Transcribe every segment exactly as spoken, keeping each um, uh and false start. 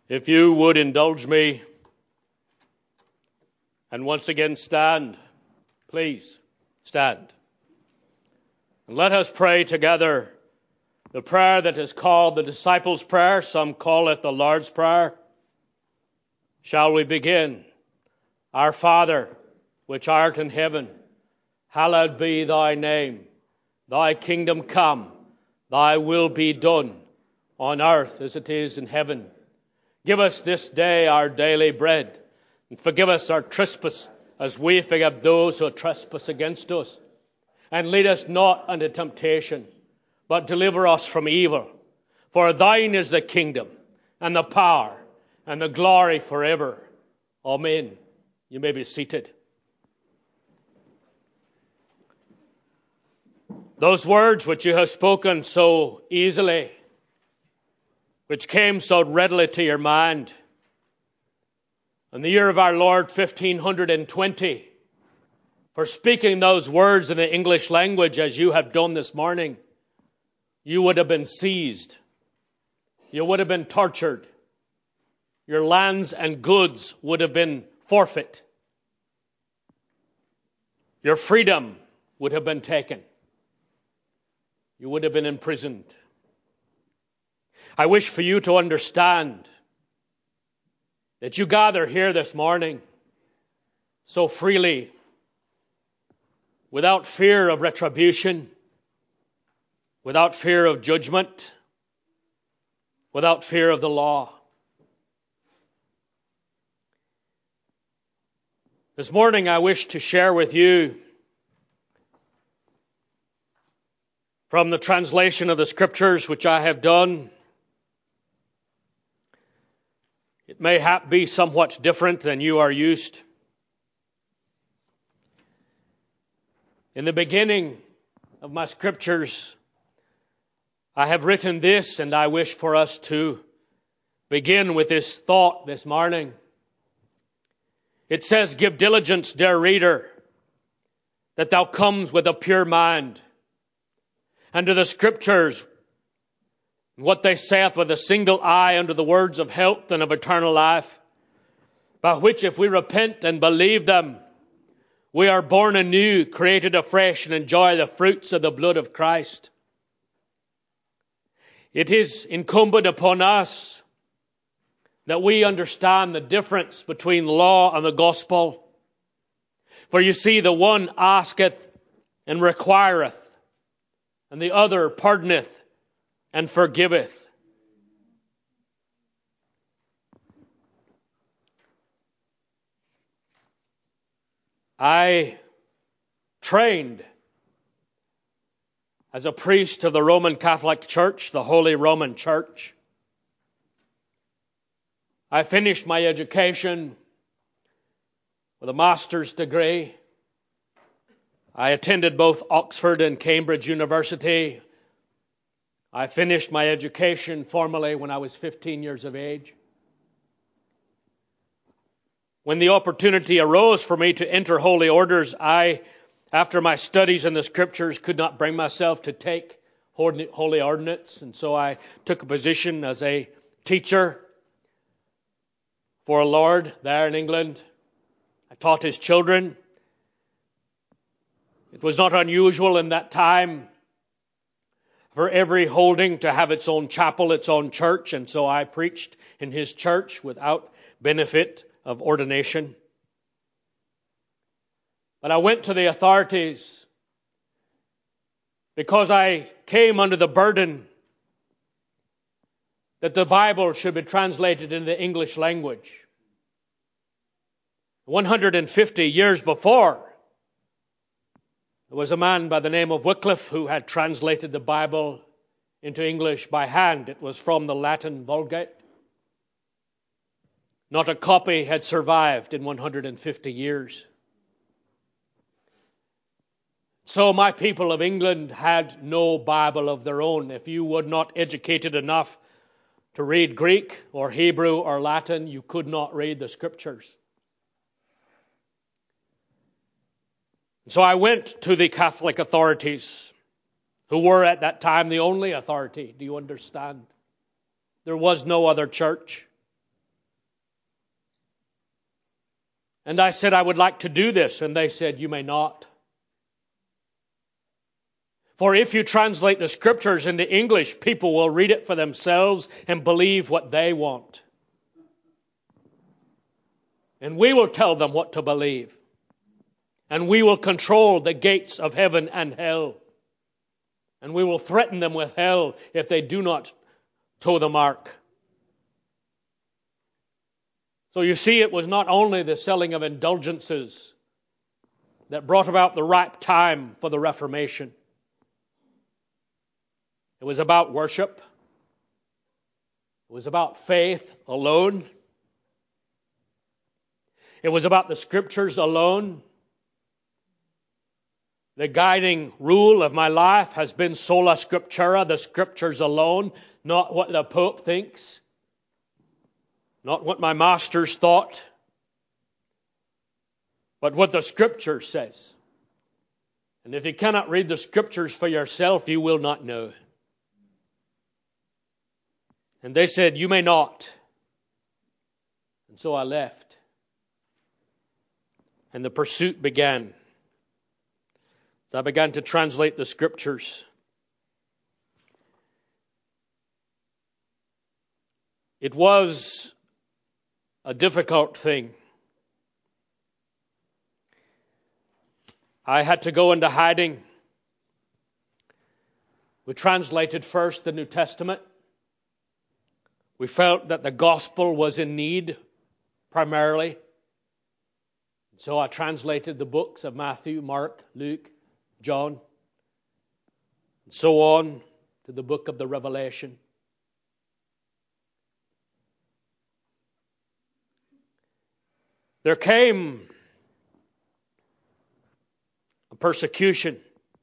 If you would indulge me and once again stand, please stand. And let us pray together the prayer that is called the disciples' prayer. Some call it the Lord's Prayer. Shall we begin? Our Father, which art in heaven, hallowed be thy name. Thy kingdom come, thy will be done on earth as it is in heaven. Give us this day our daily bread, and forgive us our trespass as we forgive those who trespass against us. And lead us not into temptation, but deliver us from evil. For thine is the kingdom, and the power, and the glory forever. Amen. You may be seated. Those words which you have spoken so easily, which came so readily to your mind, in the year of our Lord fifteen twenty, for speaking those words in the English language as you have done this morning, you would have been seized. You would have been tortured. Your lands and goods would have been forfeit. Your freedom would have been taken. You would have been imprisoned. I wish for you to understand that you gather here this morning so freely, without fear of retribution, without fear of judgment, without fear of the law. This morning I wish to share with you from the translation of the Scriptures which I have done. It may be somewhat different than you are used. In the beginning of my Scriptures, I have written this, and I wish for us to begin with this thought this morning. It says, "Give diligence, dear reader, that thou comes with a pure mind, and to the Scriptures, what they saith with a single eye unto the words of health and of eternal life, by which if we repent and believe them, we are born anew, created afresh, and enjoy the fruits of the blood of Christ." It is incumbent upon us that we understand the difference between law and the gospel. For you see, the one asketh and requireth, and the other pardoneth and forgiveth. I trained as a priest of the Roman Catholic Church, the Holy Roman Church. I finished my education with a master's degree. I attended both Oxford and Cambridge University. I finished my education formally when I was fifteen years of age. When the opportunity arose for me to enter holy orders, I, after my studies in the Scriptures, could not bring myself to take holy ordinance, and so I took a position as a teacher for a Lord there in England. I taught his children. It was not unusual in that time for every holding to have its own chapel, its own church, and so I preached in his church without benefit of ordination. But I went to the authorities because I came under the burden that the Bible should be translated into the English language. one hundred fifty years before, there was a man by the name of Wycliffe who had translated the Bible into English by hand. It was from the Latin Vulgate. Not a copy had survived in one hundred fifty years. So my people of England had no Bible of their own. If you were not educated enough to read Greek or Hebrew or Latin, you could not read the Scriptures. So I went to the Catholic authorities, who were at that time the only authority. Do you understand? There was no other church. And I said, I would like to do this. And they said, you may not. For if you translate the scriptures into English, people will read it for themselves and believe what they want. And we will tell them what to believe. And we will control the gates of heaven and hell. And we will threaten them with hell if they do not toe the mark. So you see, it was not only the selling of indulgences that brought about the ripe time for the Reformation. It was about worship. It was about faith alone. It was about the scriptures alone. The guiding rule of my life has been sola scriptura, the scriptures alone, not what the Pope thinks, not what my masters thought, but what the scripture says. And if you cannot read the scriptures for yourself, you will not know. And they said, you may not. And so I left. And the pursuit began. So I began to translate the scriptures. It was a difficult thing. I had to go into hiding. We translated first the New Testament. We felt that the gospel was in need, primarily. So I translated the books of Matthew, Mark, Luke, John, and so on to the book of the Revelation. There came a persecution.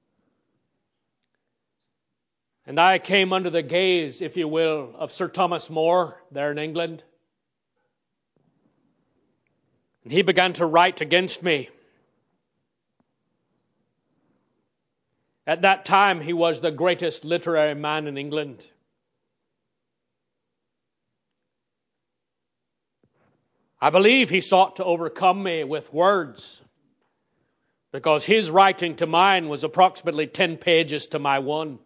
And I came under the gaze, if you will, of Sir Thomas More there in England. And he began to write against me. At that time, he was the greatest literary man in England. I believe he sought to overcome me with words, because his writing to mine was approximately ten pages to my one.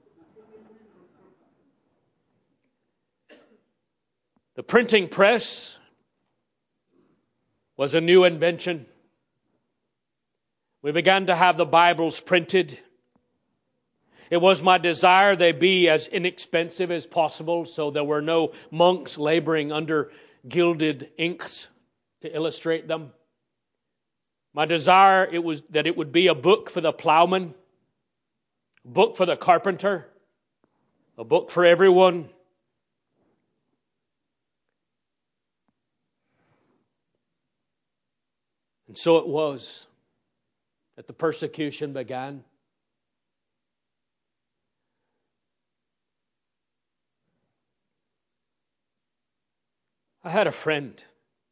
The printing press was a new invention. We began to have the Bibles printed. It was my desire they be as inexpensive as possible, so there were no monks laboring under gilded inks to illustrate them. My desire it was that it would be a book for the plowman, a book for the carpenter, a book for everyone. And so it was that the persecution began. I had a friend.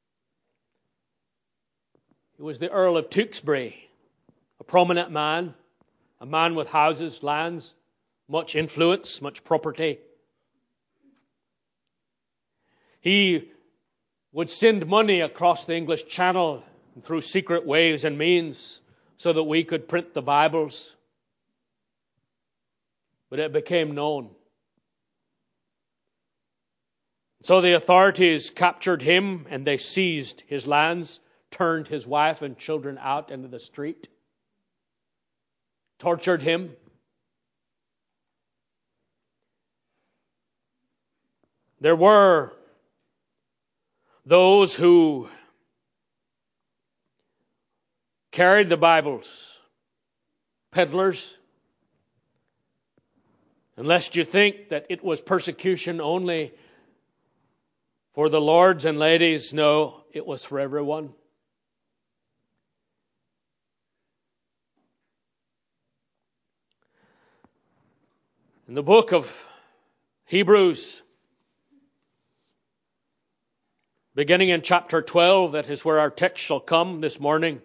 He was the Earl of Tewkesbury, a prominent man, a man with houses, lands, much influence, much property. He would send money across the English Channel through secret ways and means so that we could print the Bibles. But it became known. So the authorities captured him and they seized his lands, turned his wife and children out into the street, tortured him. There were those who carried the Bibles, peddlers. And lest you think that it was persecution only for the lords and ladies, no, it was for everyone. In the book of Hebrews, beginning in chapter twelve, that is where our text shall come this morning.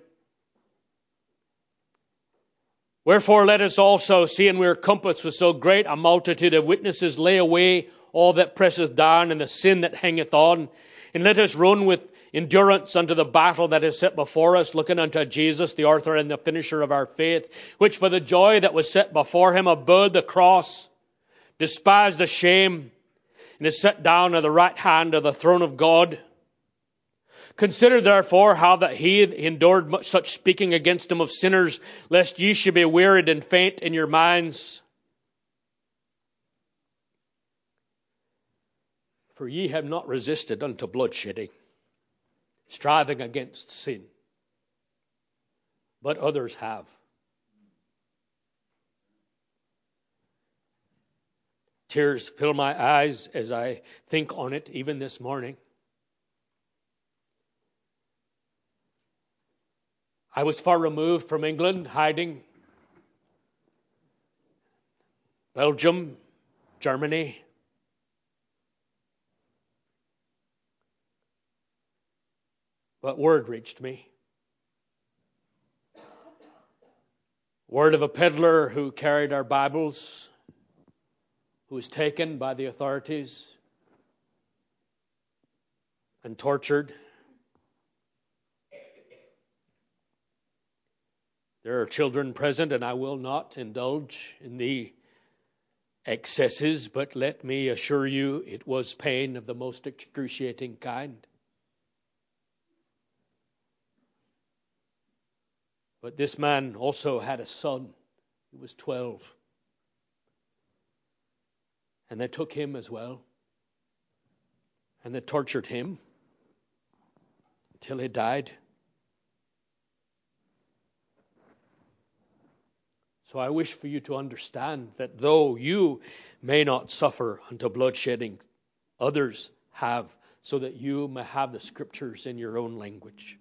Wherefore let us also, seeing we are compassed with so great a multitude of witnesses, lay away all that presseth down and the sin that hangeth on, and let us run with endurance unto the battle that is set before us, looking unto Jesus, the author and the finisher of our faith, which for the joy that was set before him abode the cross, despised the shame, and is set down at the right hand of the throne of God. Consider therefore how that he endured much such speaking against him of sinners, lest ye should be wearied and faint in your minds. For ye have not resisted unto bloodshedding, striving against sin, but others have. Tears fill my eyes as I think on it, even this morning. I was far removed from England, hiding. Belgium, Germany. But word reached me. Word of a peddler who carried our Bibles, who was taken by the authorities and tortured. There are children present, and I will not indulge in the excesses, but let me assure you it was pain of the most excruciating kind. But this man also had a son. He was twelve. And they took him as well. And they tortured him until he died. So I wish for you to understand that though you may not suffer unto bloodshedding, others have, so that you may have the Scriptures in your own language.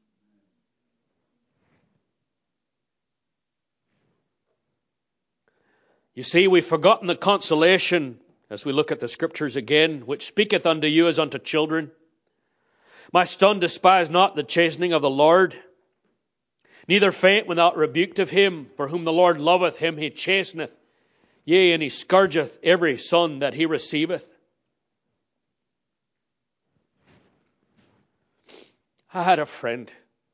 You see, we've forgotten the consolation, as we look at the Scriptures again, which speaketh unto you as unto children. My son, despise not the chastening of the Lord, neither faint when thou art rebuked of him. For whom the Lord loveth, him he chasteneth. Yea, and he scourgeth every son that he receiveth. I had a friend.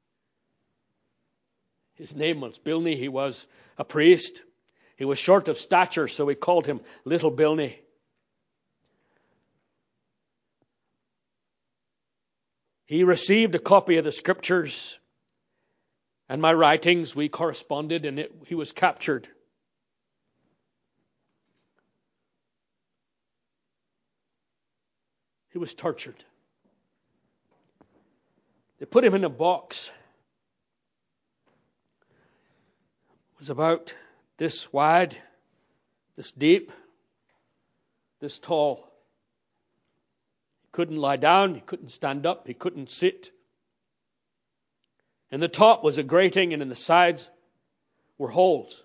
His name was Bilney. He was a priest. He was short of stature, so we called him Little Bilney. He received a copy of the Scriptures and my writings. We corresponded, and it, he was captured. He was tortured. They put him in a box. It was about this wide, this deep, this tall. He couldn't lie down, he couldn't stand up, he couldn't sit. In the top was a grating, and in the sides were holes.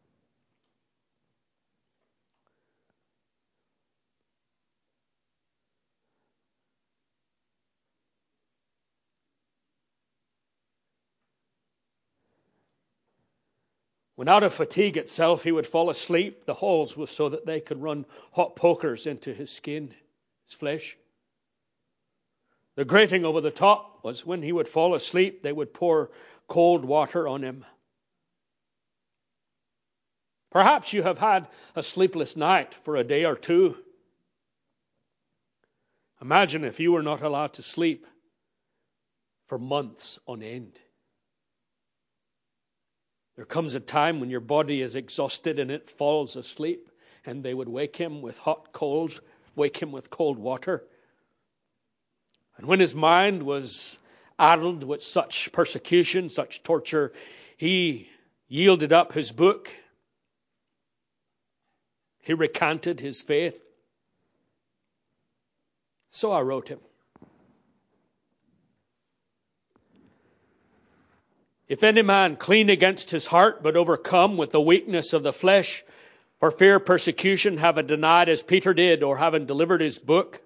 When out of fatigue itself he would fall asleep, the holes were so that they could run hot pokers into his skin, his flesh. The grating over the top was when he would fall asleep, they would pour cold water on him. Perhaps you have had a sleepless night for a day or two. Imagine if you were not allowed to sleep for months on end. There comes a time when your body is exhausted and it falls asleep, and they would wake him with hot coals, wake him with cold water. And when his mind was addled with such persecution, such torture, he yielded up his book. He recanted his faith. So I wrote him. If any man clean against his heart, but overcome with the weakness of the flesh, for fear of persecution, having denied as Peter did, or having delivered his book,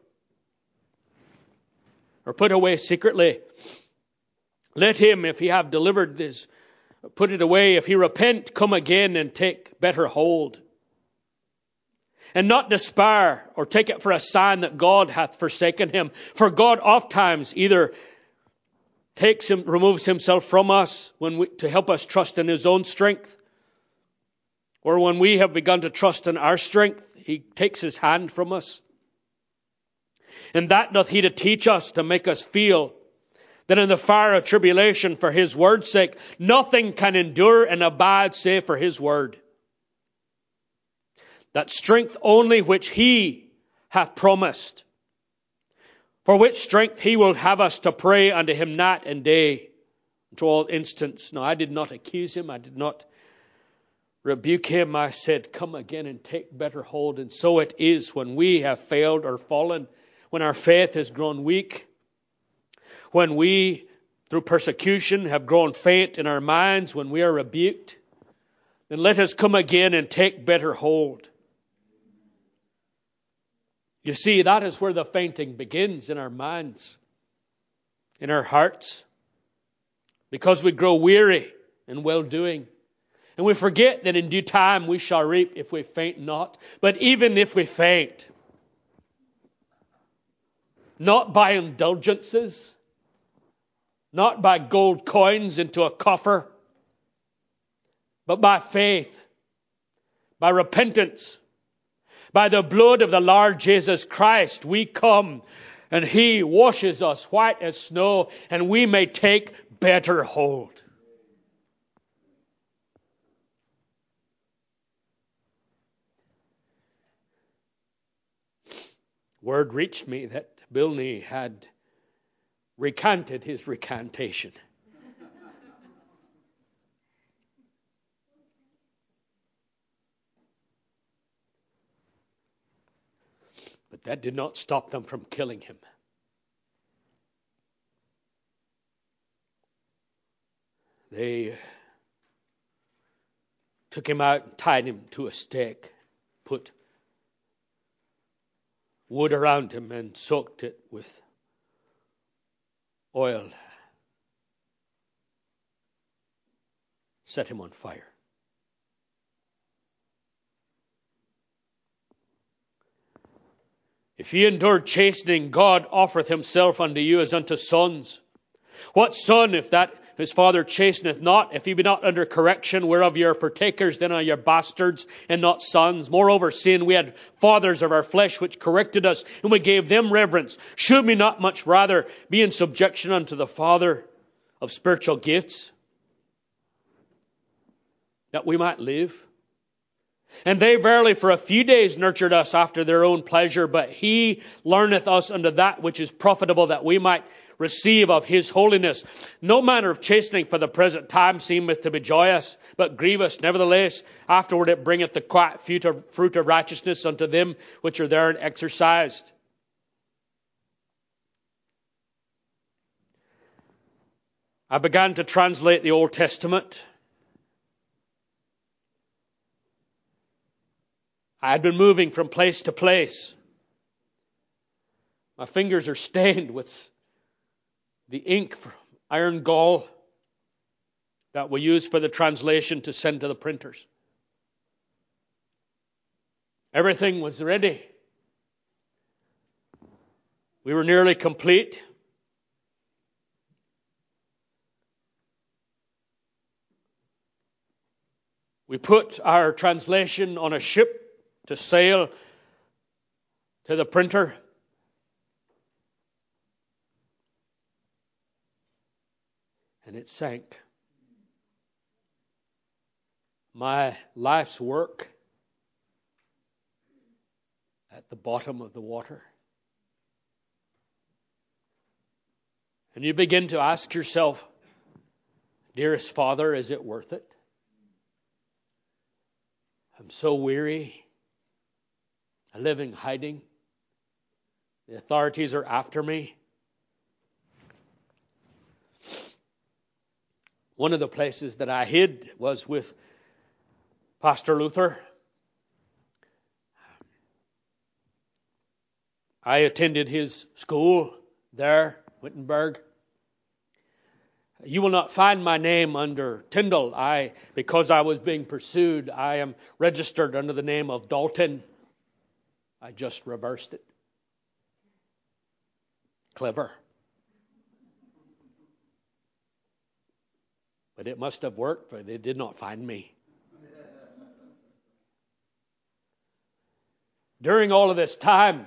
or put away secretly, let him, if he have delivered this, put it away. If he repent, come again and take better hold. And not despair, or take it for a sign that God hath forsaken him. For God oft times either takes him, removes himself from us when we, to help us trust in his own strength. Or when we have begun to trust in our strength, he takes his hand from us. And that doth he to teach us, to make us feel that in the fire of tribulation for his word's sake, nothing can endure and abide save for his word. That strength only which he hath promised, for which strength he will have us to pray unto him night and day, to all instants. Now I did not accuse him, I did not rebuke him. I said, come again and take better hold. And so it is when we have failed or fallen, when our faith has grown weak, when we, through persecution, have grown faint in our minds, when we are rebuked, then let us come again and take better hold. You see, that is where the fainting begins, in our minds, in our hearts, because we grow weary in well-doing. And we forget that in due time we shall reap if we faint not. But even if we faint, not by indulgences, not by gold coins into a coffer, but by faith, by repentance, by the blood of the Lord Jesus Christ, we come and he washes us white as snow, and we may take better hold. Word reached me that Bilney had recanted his recantation. But that did not stop them from killing him. They took him out and tied him to a stake, put wood around him and soaked it with oil. Set him on fire. If ye endure chastening, God offereth himself unto you as unto sons. What son, if that his father chasteneth not, if he be not under correction, whereof ye are partakers, then are ye bastards and not sons? Moreover, seeing we had fathers of our flesh which corrected us, and we gave them reverence, should we not much rather be in subjection unto the Father of spiritual gifts, that we might live? And they verily for a few days nurtured us after their own pleasure, but he learneth us unto that which is profitable, that we might receive of his holiness. No manner of chastening for the present time seemeth to be joyous, but grievous. Nevertheless, afterward it bringeth the quiet fruit of righteousness unto them which are therein exercised. I began to translate the Old Testament. I had been moving from place to place. My fingers are stained with the ink from iron gall that we use for the translation to send to the printers. Everything was ready. We were nearly complete. We put our translation on a ship to sail to the printer. And it sank. My life's work at the bottom of the water. And you begin to ask yourself, dearest Father, is it worth it? I'm so weary. I live in hiding. The authorities are after me. One of the places that I hid was with Pastor Luther. I attended his school there, Wittenberg. You will not find my name under Tyndall. I, because I was being pursued, I am registered under the name of Dalton. I just reversed it. Clever. But it must have worked, for they did not find me. During all of this time,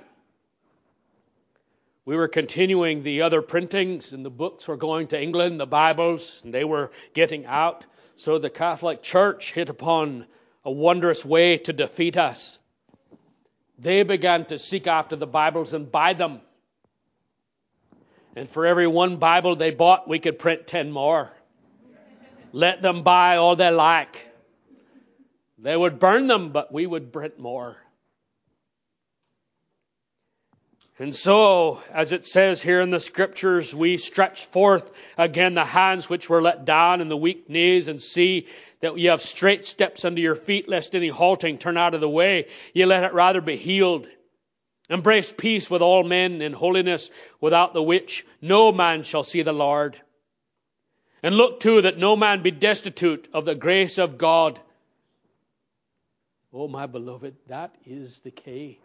we were continuing the other printings, and the books were going to England, the Bibles, and they were getting out. So the Catholic Church hit upon a wondrous way to defeat us. They began to seek after the Bibles and buy them. And for every one Bible they bought, we could print ten more. Let them buy all they like. They would burn them, but we would print more. And so, as it says here in the Scriptures, we stretch forth again the hands which were let down and the weak knees, and see that you have straight steps under your feet, lest any halting turn out of the way. You let it rather be healed. Embrace peace with all men in holiness, without the which no man shall see the Lord. And look too that no man be destitute of the grace of God. Oh, my beloved, that is the key.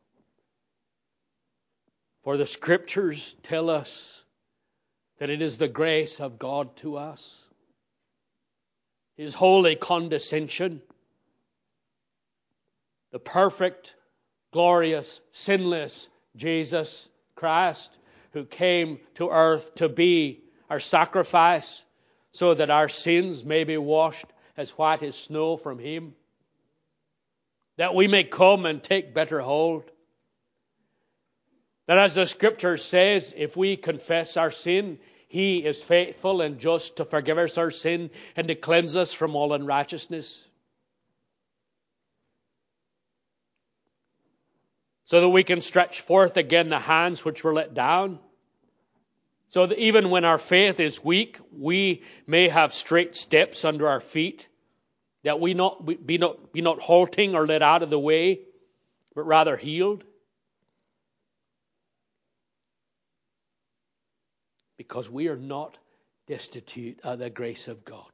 For the Scriptures tell us that it is the grace of God to us, His holy condescension, the perfect, glorious, sinless Jesus Christ, who came to earth to be our sacrifice, so that our sins may be washed as white as snow from Him, that we may come and take better hold. That as the Scripture says, if we confess our sin, He is faithful and just to forgive us our sin and to cleanse us from all unrighteousness. So that we can stretch forth again the hands which were let down. So that even when our faith is weak, we may have straight steps under our feet. That we not be not be not halting or led out of the way, but rather healed. Because we are not destitute of the grace of God.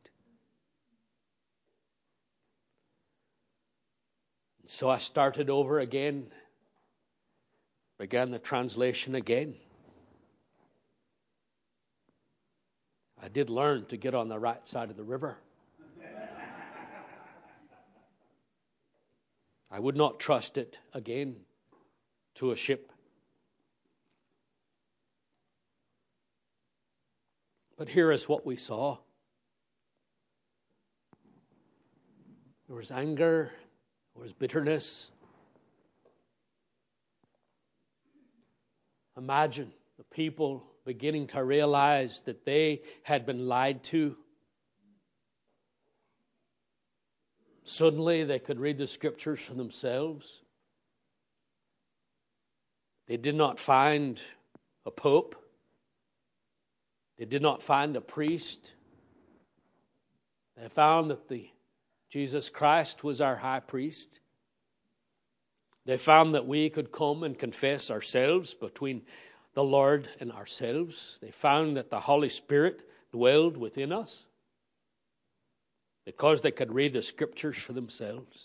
And so I started over again, began the translation again. I did learn to get on the right side of the river. I would not trust it again to a ship. But here is what we saw. There was anger, there was bitterness. Imagine the people beginning to realize that they had been lied to. Suddenly they could read the Scriptures for themselves. They did not find a pope. They did not find a priest. They found that the Jesus Christ was our high priest. They found that we could come and confess ourselves between the Lord and ourselves. They found that the Holy Spirit dwelled within us because they could read the Scriptures for themselves.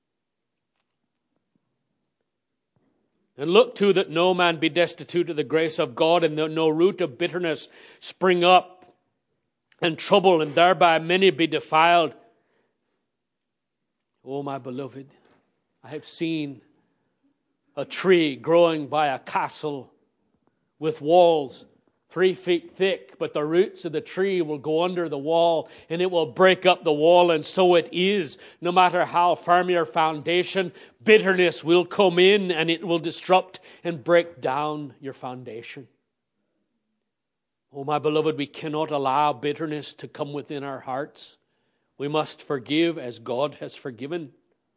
And look too that no man be destitute of the grace of God, and that no root of bitterness spring up and trouble, and thereby many be defiled. Oh, my beloved, I have seen a tree growing by a castle with walls three feet thick, but the roots of the tree will go under the wall and it will break up the wall. And so it is, no matter how firm your foundation, bitterness will come in and it will disrupt and break down your foundation. Oh, my beloved, we cannot allow bitterness to come within our hearts. We must forgive as God has forgiven.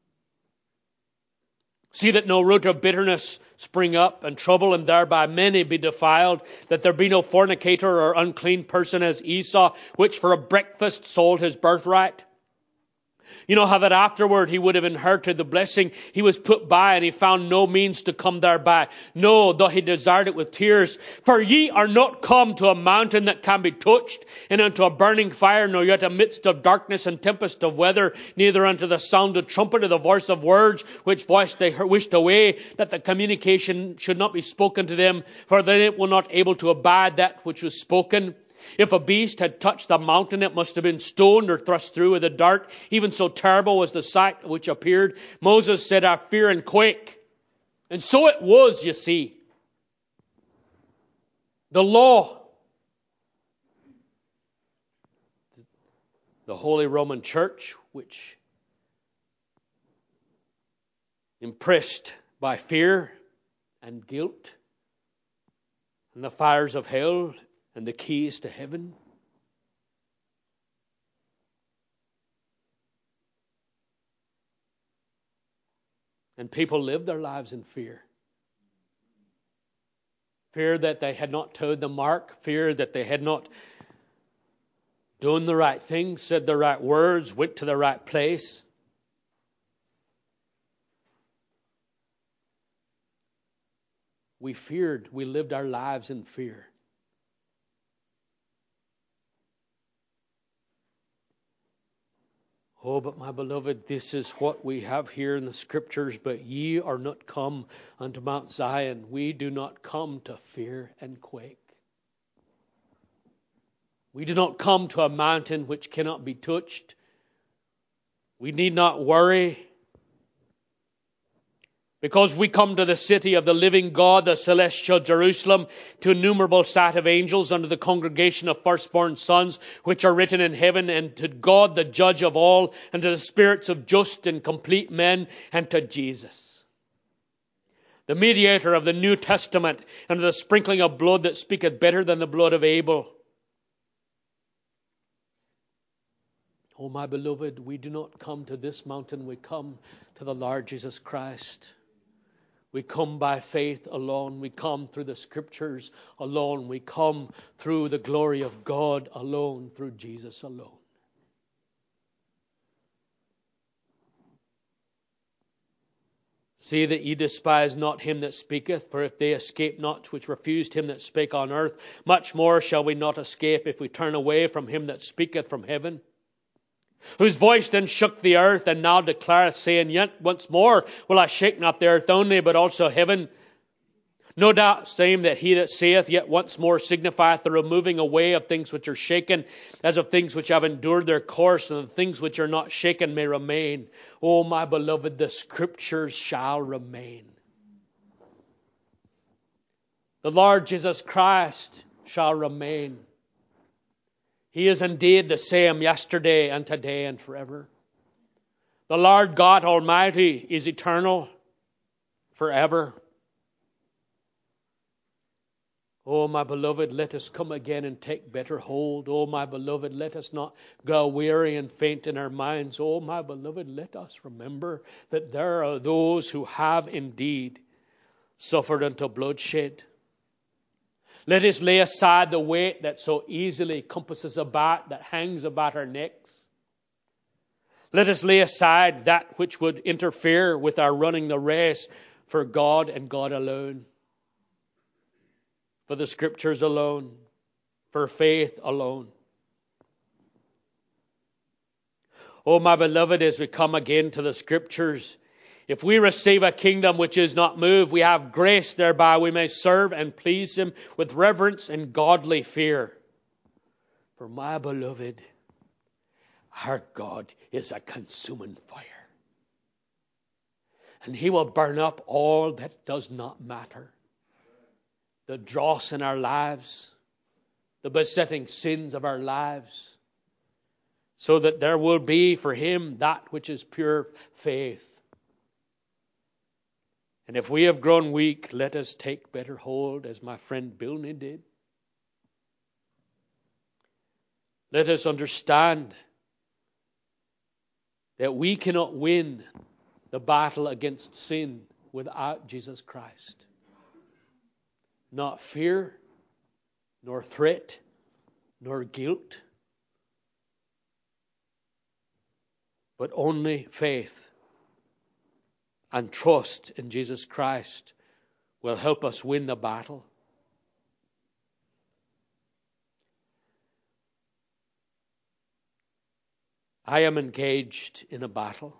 See that no root of bitterness spring up and trouble, and thereby many be defiled, that there be no fornicator or unclean person as Esau, which for a breakfast sold his birthright. You know how that afterward he would have inherited the blessing. He was put by and he found no means to come thereby. No, though he desired it with tears. For ye are not come to a mountain that can be touched, and unto a burning fire, nor yet amidst of darkness and tempest of weather, neither unto the sound of trumpet or the voice of words, which voice they wished away, that the communication should not be spoken to them, for then it will not able to abide that which was spoken. If a beast had touched the mountain, it must have been stoned or thrust through with a dart. Even so terrible was the sight which appeared. Moses said, I fear and quake. And so it was, you see. The law, the Holy Roman Church, which impressed by fear and guilt and the fires of hell and the keys to heaven. And people lived their lives in fear. Fear that they had not toed the mark. Fear that they had not done the right thing, said the right words, went to the right place. We feared. We lived our lives in fear. Oh, but my beloved, this is what we have here in the Scriptures. But ye are not come unto Mount Zion. We do not come to fear and quake. We do not come to a mountain which cannot be touched. We need not worry. Because we come to the city of the living God, the celestial Jerusalem, to innumerable sight of angels under the congregation of firstborn sons, which are written in heaven, and to God the judge of all, and to the spirits of just and complete men, and to Jesus, the mediator of the New Testament, and to the sprinkling of blood that speaketh better than the blood of Abel. Oh, my beloved, we do not come to this mountain, we come to the Lord Jesus Christ. We come by faith alone. We come through the Scriptures alone. We come through the glory of God alone, through Jesus alone. See that ye despise not him that speaketh, for if they escape not which refused him that spake on earth, much more shall we not escape if we turn away from him that speaketh from heaven. Whose voice then shook the earth, and now declareth, saying, Yet once more will I shake not the earth only, but also heaven. No doubt same that he that saith, Yet once more signifieth the removing away of things which are shaken, as of things which have endured their course, and the things which are not shaken may remain. O my beloved, the Scriptures shall remain. The Lord Jesus Christ shall remain. He is indeed the same yesterday and today and forever. The Lord God Almighty is eternal forever. Oh, my beloved, let us come again and take better hold. Oh, my beloved, let us not grow weary and faint in our minds. Oh, my beloved, let us remember that there are those who have indeed suffered unto bloodshed. Let us lay aside the weight that so easily compasses about, that hangs about our necks. Let us lay aside that which would interfere with our running the race for God and God alone, for the Scriptures alone, for faith alone. Oh, my beloved, as we come again to the Scriptures, if we receive a kingdom which is not moved, we have grace thereby we may serve and please Him with reverence and godly fear. For my beloved, our God is a consuming fire. And He will burn up all that does not matter. The dross in our lives, the besetting sins of our lives, so that there will be for Him that which is pure faith. And if we have grown weak, let us take better hold, as my friend Bilney did. Let us understand that we cannot win the battle against sin without Jesus Christ. Not fear, nor threat, nor guilt, but only faith and trust in Jesus Christ will help us win the battle. I am engaged in a battle.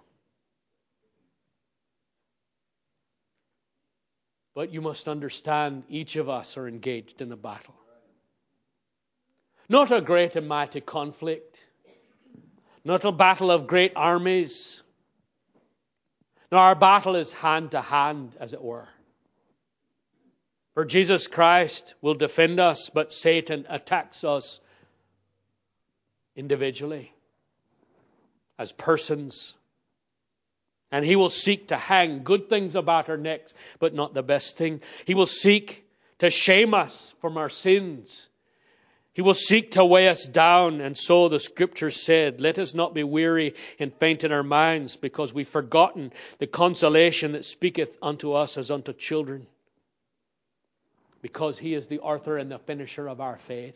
But you must understand, each of us are engaged in a battle. Not a great and mighty conflict. Not a battle of great armies. No, our battle is hand to hand, as it were. For Jesus Christ will defend us, but Satan attacks us individually, as persons. And he will seek to hang good things about our necks, but not the best thing. He will seek to shame us from our sins. He will seek to weigh us down. And so the Scripture said, let us not be weary and faint in our minds, because we've forgotten the consolation that speaketh unto us as unto children. Because he is the author and the finisher of our faith.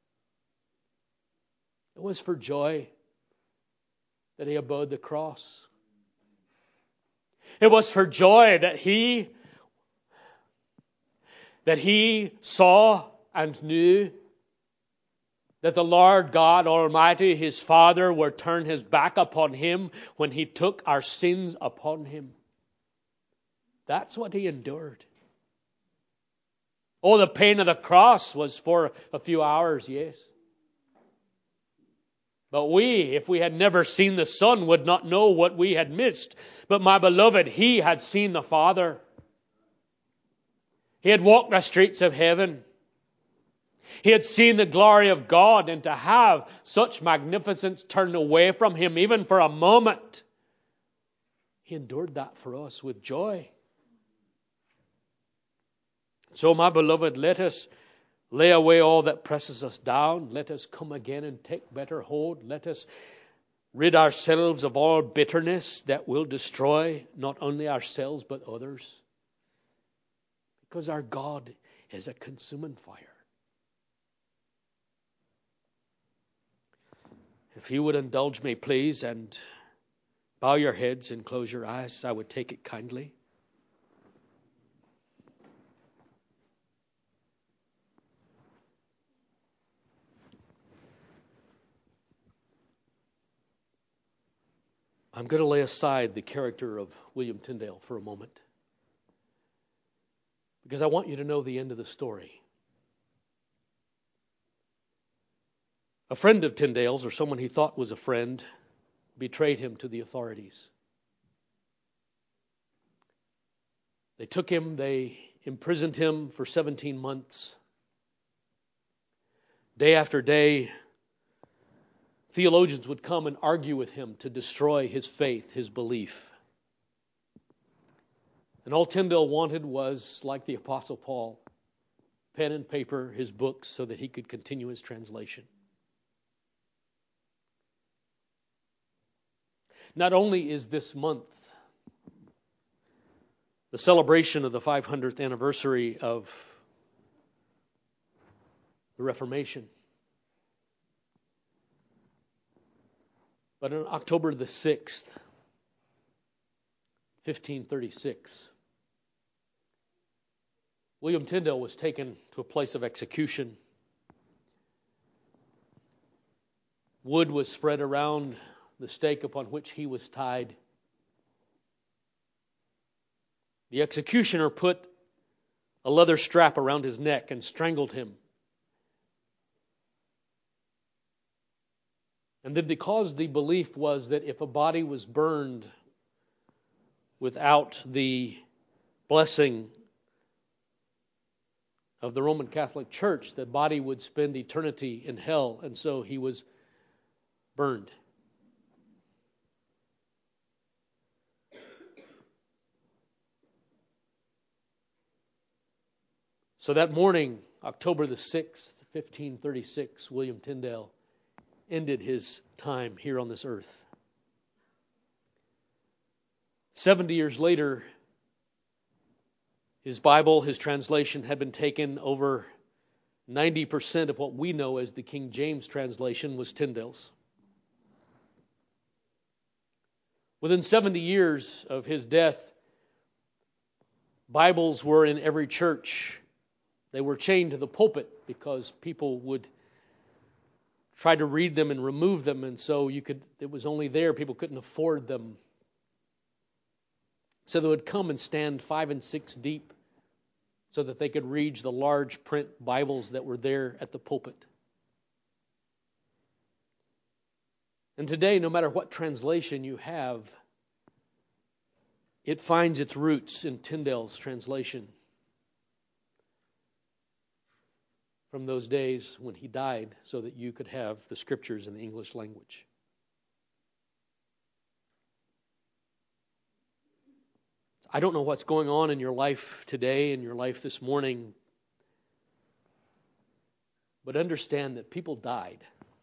It was for joy that he abode the cross. It was for joy that he, that he saw and knew that the Lord God Almighty, his Father, would turn his back upon him when he took our sins upon him. That's what he endured. Oh, the pain of the cross was for a few hours, yes. But we, if we had never seen the Son, would not know what we had missed. But my beloved, he had seen the Father. He had walked the streets of heaven. He had seen the glory of God, and to have such magnificence turned away from him, even for a moment, he endured that for us with joy. So, my beloved, let us lay away all that presses us down. Let us come again and take better hold. Let us rid ourselves of all bitterness that will destroy not only ourselves but others. Because our God is a consuming fire. If you would indulge me, please, and bow your heads and close your eyes, I would take it kindly. I'm going to lay aside the character of William Tyndale for a moment, because I want you to know the end of the story. A friend of Tyndale's, or someone he thought was a friend, betrayed him to the authorities. They took him, they imprisoned him for seventeen months. Day after day, theologians would come and argue with him to destroy his faith, his belief. And all Tyndale wanted was, like the Apostle Paul, pen and paper, his books, so that he could continue his translation. Not only is this month the celebration of the five hundredth anniversary of the Reformation, but on October the sixth, fifteen thirty-six, William Tyndale was taken to a place of execution. Wood was spread around the stake upon which he was tied. The executioner put a leather strap around his neck and strangled him. And then, because the belief was that if a body was burned without the blessing of the Roman Catholic Church, the body would spend eternity in hell, and so he was burned. So that morning, October the sixth, fifteen thirty-six, William Tyndale ended his time here on this earth. Seventy years later, his Bible, his translation, had been taken. Over ninety percent of what we know as the King James translation was Tyndale's. Within seventy years of his death, Bibles were in every church. They were chained to the pulpit because people would try to read them and remove them, and so you could. It was only there. People couldn't afford them. So they would come and stand five and six deep so that they could read the large print Bibles that were there at the pulpit. And today, no matter what translation you have, it finds its roots in Tyndale's translation from those days when he died so that you could have the Scriptures in the English language. I don't know what's going on in your life today, in your life this morning, but understand that people died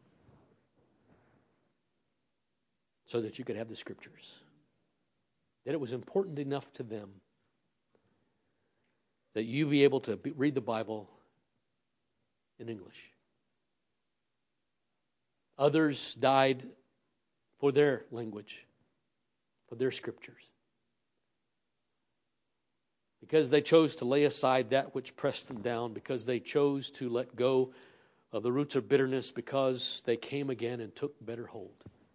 so that you could have the Scriptures. That it was important enough to them that you be able to be, read the Bible in English. Others died for their language, for their Scriptures, because they chose to lay aside that which pressed them down, because they chose to let go of the roots of bitterness, because they came again and took better hold.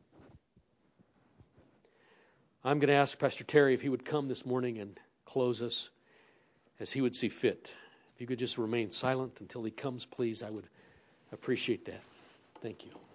I'm going to ask Pastor Terry if he would come this morning and close us as he would see fit. If you could just remain silent until he comes, please, I would appreciate that. Thank you.